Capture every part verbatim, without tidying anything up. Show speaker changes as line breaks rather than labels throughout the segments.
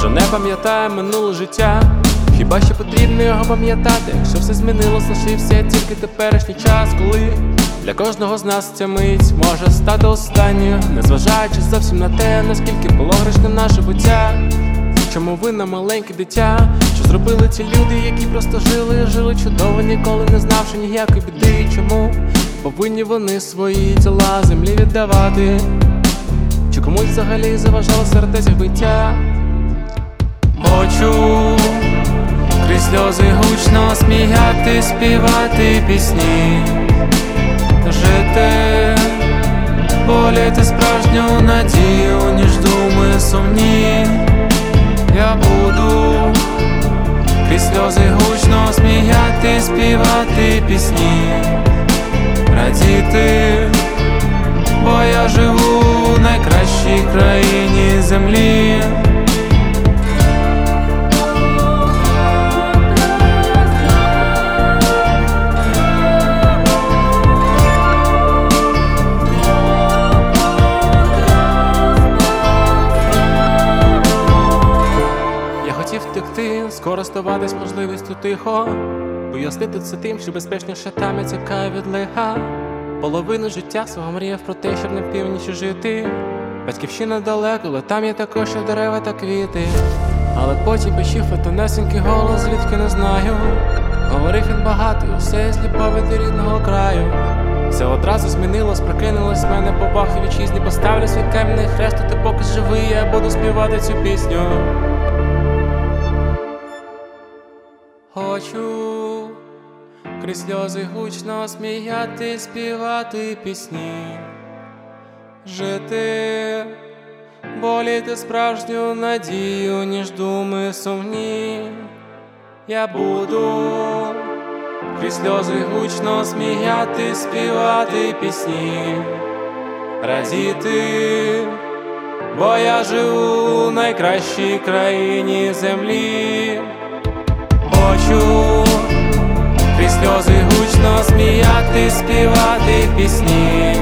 Вже не пам'ятає минуле життя, хіба що потрібно його пам'ятати, що все змінилось, лишився тільки теперішній час, коли для кожного з нас ця мить може стати останньою, незважаючи зовсім на те, наскільки було грішне наше буття. Чому винна маленьке дитя? Що зробили ті люди, які просто жили, жили чудово, ніколи не знавши ніякої біди? Чому повинні вони свої тіла землі віддавати? Чи комусь взагалі заважало сердець биття?
Хочу крізь сльози гучно сміяти, співати пісні, жити, боліти справжню надію, ніж думи сумні. Я буду крізь сльози гучно сміяти, співати пісні, радіти, бо я живу в найкращій країні землі.
Втекти, скористуватись можливістю тихо, пояснити це тим, що безпечніше там я тікаю від лиха. Половину життя свого мріяв про те, щоб на північі жити. Батьківщина далеко, але там є також і дерева та квіти. Але потім почув тонесенький голос, звідки не знаю. Говорив він багато, і усе з любові до рідного краю. Все одразу змінилось, прокинулось в мене поваги вітчизні. Поставлю свій кам'яний хрест, ти поки живий, я буду співати цю пісню. Хочу крізь сльози гучно сміяти, співати пісні, жити, боліти справжню надію, ніж думи сумні. Я буду крізь сльози гучно сміяти, співати пісні, радіти, бо я живу в найкращій країні землі. Хочу крізь сльози гучно сміяти, співати пісні,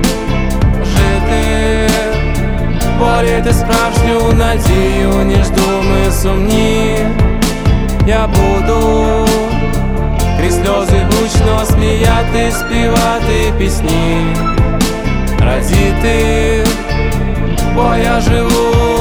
жити, боліти справжню надію, ніж думи сумні. Я буду крізь сльози гучно сміяти, співати пісні, радіти, бо я живу